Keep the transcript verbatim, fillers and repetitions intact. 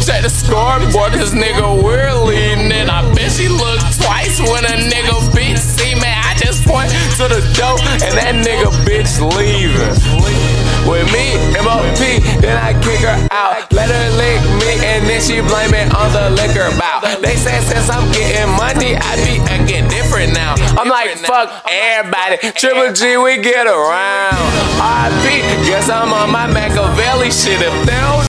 check the scoreboard, this nigga we're leading it. I bet she look twice when a nigga bitch see me. I just point to the door and that nigga bitch leaving. With me, M O P, then I kick her out. Let her lick me and then she blame it on the liquor bout. They say since I'm getting money, I be acting different now. I'm like, fuck everybody, Triple G, we get around. R I P, guess I'm on my Machiavelli shit. If they don't